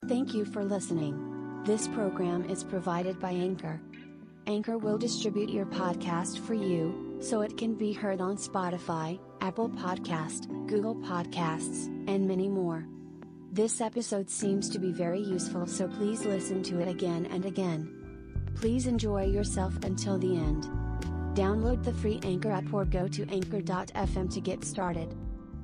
Thank you for listening. This program is provided by Anchor. Anchor will distribute your podcast for you, so it can be heard on Spotify, Apple Podcast, Google Podcasts, and many more. This episode seems to be very useful, so please listen to it again and again. Please enjoy yourself until the end. Download the free Anchor app or go to anchor.fm to get started.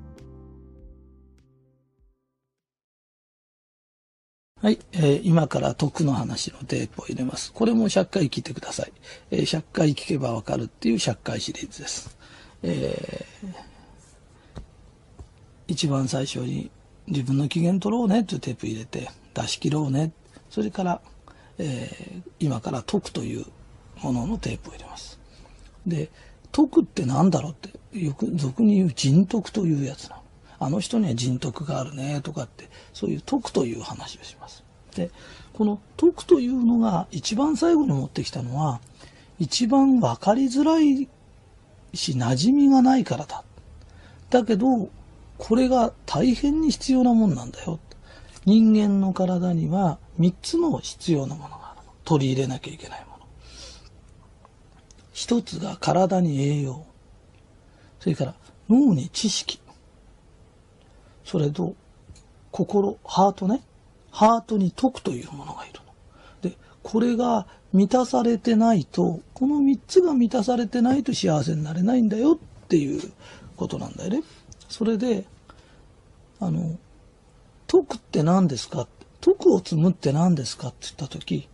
はい、今から徳の話のテープを入れます。これも100回聞いてください。100回聞けばわかるっていう100回シリーズです。一番最初に自分の機嫌取ろうねというテープ入れて出し切ろうね。それから、今から徳というもののテープを入れます。で、徳って何だろうってよく俗に言う人徳というやつなの。あの人には人徳があるねとかってそういう徳という話をします。で、この徳というのが一番最後に持ってきたのは一番分かりづらいし馴染みがないからだ。だけどこれが大変に必要なもんなんだよ。人間の体には3つの必要なものがあるの。取り入れなきゃいけないもの。一つが体に栄養。それから脳に知識。それと心、ハートね。ハートに徳というものがいるの。で、これが満たされてないと、この3つが満たされてないと幸せになれないんだよっていうことなんだよね。それで、徳って何ですか？徳を積むって何ですかって言ったとき、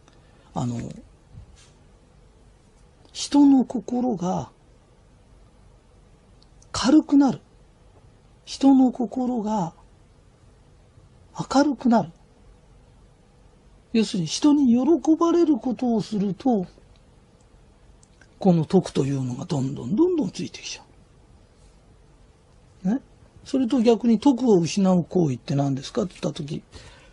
人の心が軽くなる。人の心が明るくなる。要するに人に喜ばれることをすると、この徳というのがどんどんついてきちゃう。ね。それと逆に徳を失う行為って何ですかって言ったとき、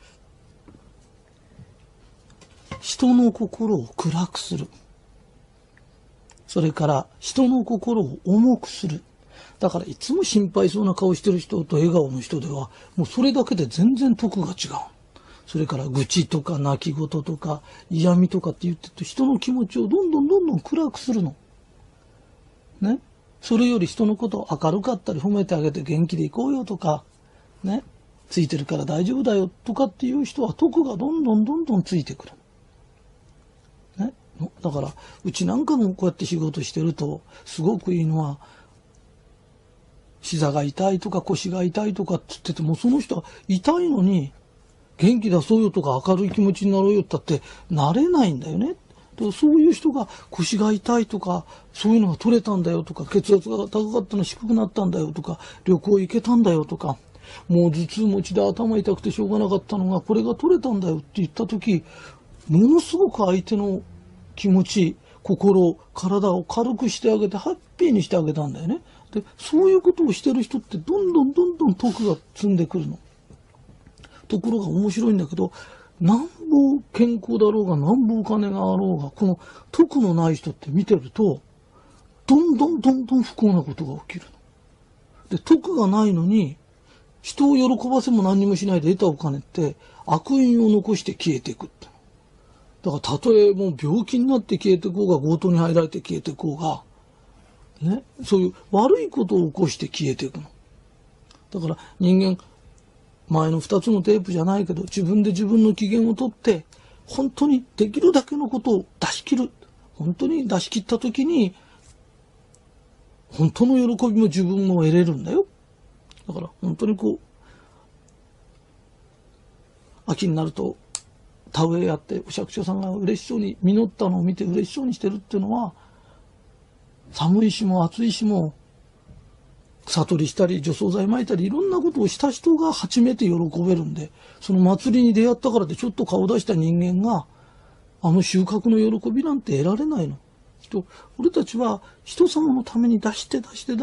人の心を暗くする。それから人の心を重くする。だからいつも心配そうな顔してる人と笑顔の人ではもうそれだけで全然徳が違う。それから愚痴とか泣き言とか嫌味とかって言ってて人の気持ちをどんどん暗くするの。ね。それより人のことを明るかったり褒めてあげて元気でいこうよとか、ね。ついてるから大丈夫だよとかっていう人は徳がどんどんついてくる。ね。だからうちなんかもこうやって仕事してるとすごくいいのは膝が痛いとか腰が痛いとかって言っててもその人は痛いのに元気出そうよとか明るい気持ちになろうよって言ってなれないんだよね。そういう人が腰が痛いとかそういうのが取れたんだよとか血圧が高かったの低くなったんだよとか旅行行けたんだよとかもう頭痛持ちで頭痛くてしょうがなかったのがこれが取れたんだよって言った時ものすごく相手の気持ち心体を軽くしてあげてハッピーにしてあげたんだよね。で、そういうことをしてる人ってどんどん徳が積んでくるの。ところが面白いんだけど、なんぼ健康だろうが、なんぼお金があろうが、この徳のない人って見てると、どんどん不幸なことが起きるの。で、徳がないのに、人を喜ばせも何にもしないで得たお金って悪因を残して消えていくって。だからたとえもう病気になって消えていこうが、強盗に入られて消えていこうが、ね、そういう悪いことを起こして消えていくの。だから人間、前の2つのテープじゃないけど、自分で自分の機嫌を取って、本当にできるだけのことを出し切る。本当に出し切ったときに、本当の喜びも自分も得れるんだよ。だから本当に秋になると、田植えやってお借所さんが嬉しそうに実ったのを見て嬉しそうにしてるっていうのは、寒い日も暑い日も草取りしたり除草剤撒いたりいろんなことをした人が初めて喜べるんで、その祭りに出会ったからってちょっと顔出した人間があの収穫の喜びなんて得られないの。俺たちは人様のために出し切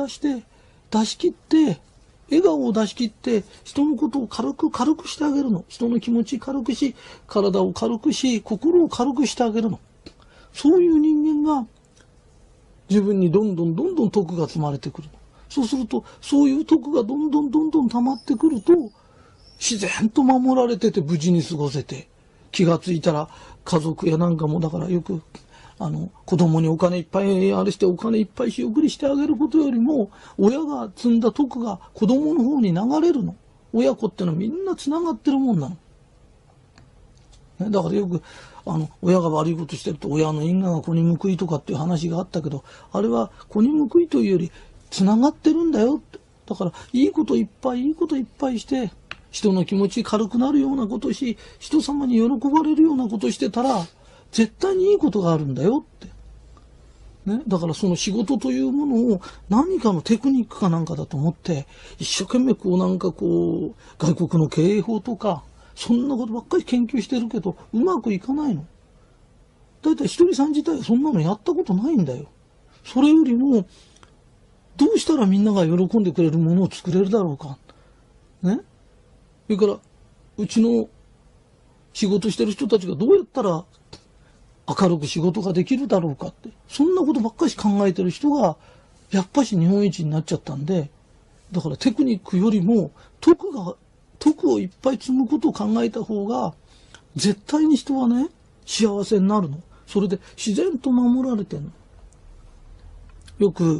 って笑顔を出し切って人のことを軽くしてあげるの。人の気持ち軽くし、体を軽くし、心を軽くしてあげるの。そういう人間が自分にどんどん徳が積まれてくるの。そうすると、そういう徳がどんどん溜まってくると、 自然と守られてて無事に過ごせて、気がついたら家族やなんかも、だからよく、子供にお金いっぱいあれしてお金いっぱい仕送りしてあげることよりも、親が積んだ徳が子供の方に流れるの。親子ってのはみんな繋がってるもんなの。ね、だからよく、親が悪いことしてると親の因果が子に報いとかっていう話があったけど、あれは子に報いというより繋がってるんだよって。だから、いいこといっぱいして、人の気持ち軽くなるようなことし、人様に喜ばれるようなことしてたら、絶対にいいことがあるんだよって。ね。だからその仕事というものを何かのテクニックかなんかだと思って、一生懸命外国の経営法とか、そんなことばっかり研究してるけど、うまくいかないの。だいたいひとりさん自体はそんなのやったことないんだよ。それよりも、どうしたらみんなが喜んでくれるものを作れるだろうか。ね。それから、うちの仕事してる人たちがどうやったら明るく仕事ができるだろうかって、そんなことばっかり考えてる人が、やっぱし日本一になっちゃったんで、だからテクニックよりも、徳をいっぱい積むことを考えた方が、絶対に人はね、幸せになるの。それで自然と守られてるの。よく、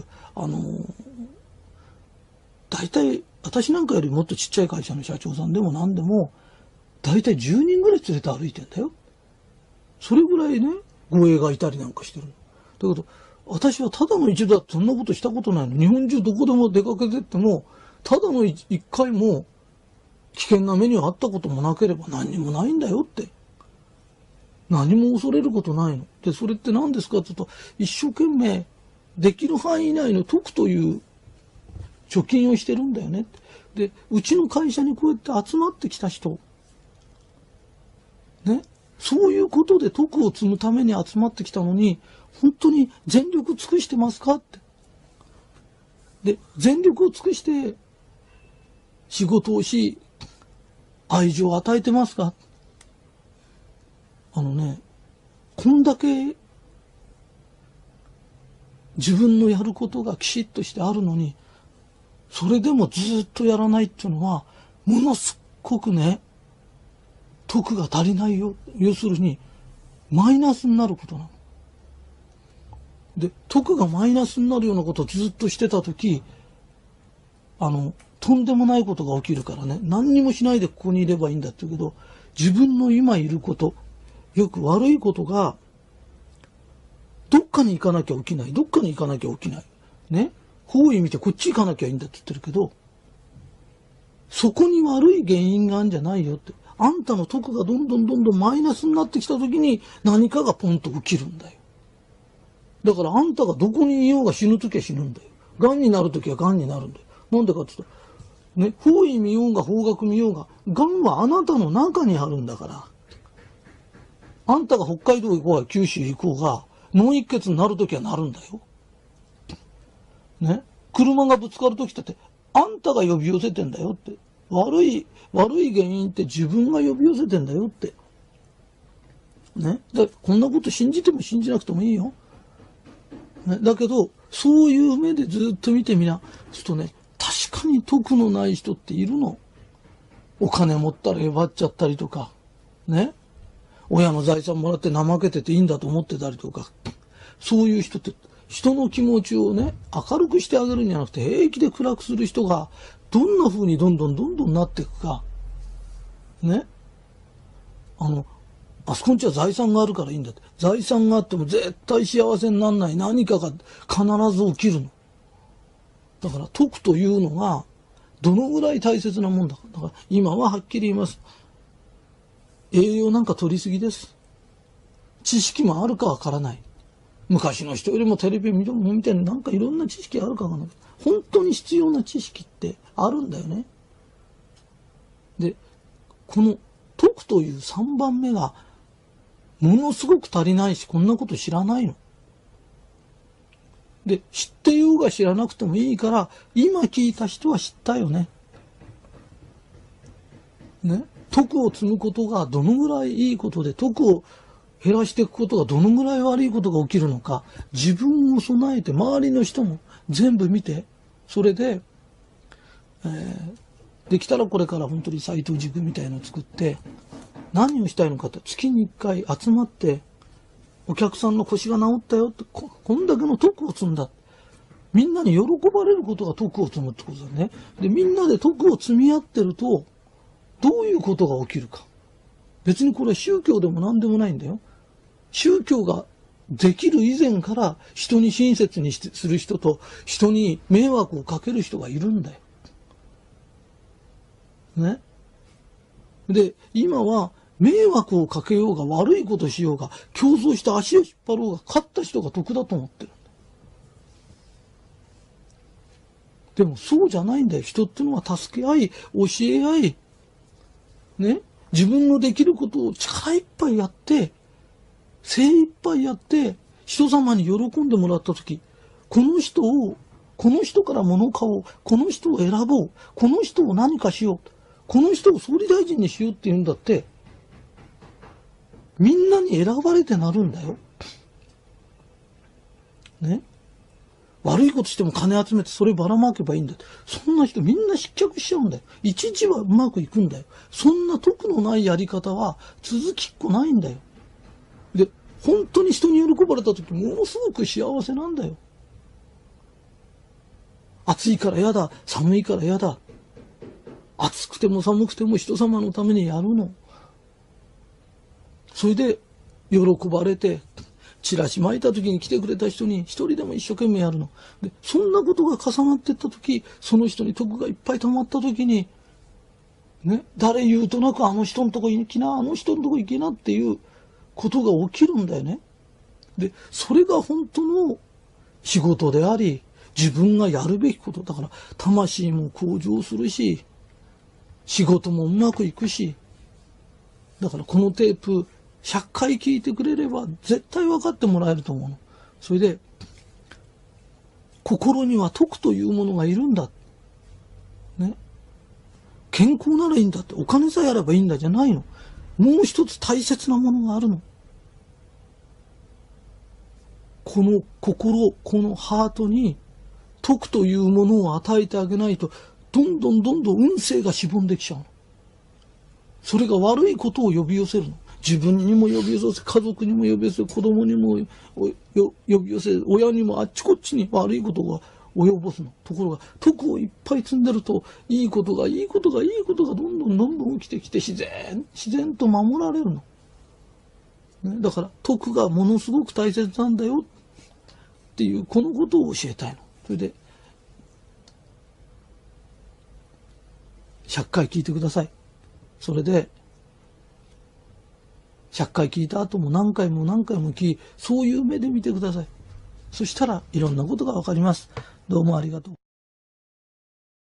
大体、私なんかよりもっとちっちゃい会社の社長さんでも何でも、大体10人ぐらい連れて歩いてんだよ。それぐらいね、護衛がいたりなんかしてるの。だけど、私はただの一度だってそんなことしたことないの。日本中どこでも出かけてっても、ただの一回も危険な目にはあったこともなければ何にもないんだよって。何も恐れることないの。で、それって何ですかって言うと、一生懸命できる範囲内の徳という貯金をしてるんだよね。で、うちの会社にこうやって集まってきた人、ね、そういうことで徳を積むために集まってきたのに、本当に全力尽くしてますかって。で、全力を尽くして仕事をし、愛情を与えてますか。こんだけ自分のやることがきちっとしてあるのに、それでもずっとやらないっていうのは、ものすっごくね、徳が足りないよ。要するに、マイナスになることなの。で、徳がマイナスになるようなことをずっとしてたとき、とんでもないことが起きるからね、何にもしないでここにいればいいんだって言うけど、自分の今いること、よく悪いことが、どっかに行かなきゃ起きない。どっかに行かなきゃ起きない。ね。方位見てこっち行かなきゃいいんだって言ってるけど、そこに悪い原因があるんじゃないよって。あんたの徳がどんどんマイナスになってきたときに何かがポンと起きるんだよ。だからあんたがどこにいようが死ぬときは死ぬんだよ。癌になるときは癌になるんだよ。なんでかって言ったら、ね、方位見ようが方角見ようが、癌はあなたの中にあるんだから。あんたが北海道行こうが九州行こうが、脳一血になるときはなるんだよ。ね。車がぶつかるときだって、あんたが呼び寄せてんだよって。悪い原因って自分が呼び寄せてんだよって。ね。こんなこと信じても信じなくてもいいよ。ね。だけど、そういう目でずっと見てみな。するとね、確かに徳のない人っているの。お金持ったら奪っちゃったりとか。ね。親の財産もらって怠けてていいんだと思ってたりとか。そういう人って、人の気持ちをね、明るくしてあげるんじゃなくて、平気で暗くする人が、どんな風にどんどんなっていくか。ね。あそこんちは財産があるからいいんだって。財産があっても絶対幸せにならない何かが必ず起きるの。だから、徳というのが、どのぐらい大切なもんだか。だから、今ははっきり言います。栄養なんか取りすぎです。知識もあるかわからない。昔の人よりもテレビ見てなんかいろんな知識あるかわからない。本当に必要な知識ってあるんだよね。で、この徳という3番目がものすごく足りないし、こんなこと知らないの。で、知ってようが知らなくてもいいから、今聞いた人は知ったよね。ね。徳を積むことがどのぐらいいいことで、徳を減らしていくことがどのぐらい悪いことが起きるのか、自分を備えて周りの人も全部見て、それで、 できたらこれから本当に斎藤塾みたいなのを作って、何をしたいのかって、月に1回集まって、お客さんの腰が治ったよって、こんだけの徳を積んだ。みんなに喜ばれることが徳を積むってことだね。で、みんなで徳を積み合ってると、どういうことが起きるか。別にこれは宗教でも何でもないんだよ。宗教ができる以前から人に親切にする人と人に迷惑をかける人がいるんだよ。ね。で、今は迷惑をかけようが悪いことしようが競争して足を引っ張ろうが勝った人が得だと思ってる。でもそうじゃないんだよ。人ってのは助け合い、教え合い、ね。自分のできることを力いっぱいやって、精一杯やって、人様に喜んでもらったとき、この人から物を買おう、この人を選ぼう、この人を何かしよう、この人を総理大臣にしようって言うんだって、みんなに選ばれてなるんだよ。ね。悪いことしても金集めてそればらまけばいいんだ。そんな人みんな失脚しちゃうんだよ。一時はうまくいくんだよ。そんな得のないやり方は続きっこないんだよ。で、本当に人に喜ばれた時ものすごく幸せなんだよ。暑いから嫌だ、寒いから嫌だ。暑くても寒くても人様のためにやるの。それで喜ばれて、チラシ巻いた時に来てくれた人に一人でも一生懸命やるの。で、そんなことが重なっていった時、その人に徳がいっぱい溜まった時に、ね、誰言うとなくあの人のとこ行きな、あの人のとこ行きなっていうことが起きるんだよね。で、それが本当の仕事であり、自分がやるべきことだから、魂も向上するし、仕事もうまくいくし、だからこのテープ、100回聞いてくれれば絶対分かってもらえると思うの。それで、心には徳というものがいるんだ。ね。健康ならいいんだって、お金さえあればいいんだじゃないの。もう一つ大切なものがあるの。この心、このハートに徳というものを与えてあげないと、どんどん運勢がしぼんできちゃうの。それが悪いことを呼び寄せるの。自分にも呼び寄せ、家族にも呼び寄せ、子供にも呼び寄せ、親にもあっちこっちに悪いことが及ぼすの。ところが、徳をいっぱい積んでると、いいことがどんどん起きてきて、自然と守られるの。ね、だから、徳がものすごく大切なんだよっていう、このことを教えたいの。それで、100回聞いてください。それで、100回聞いた後も何回も聞き、そういう目で見てください。そしたらいろんなことがわかります。どうもありがとう。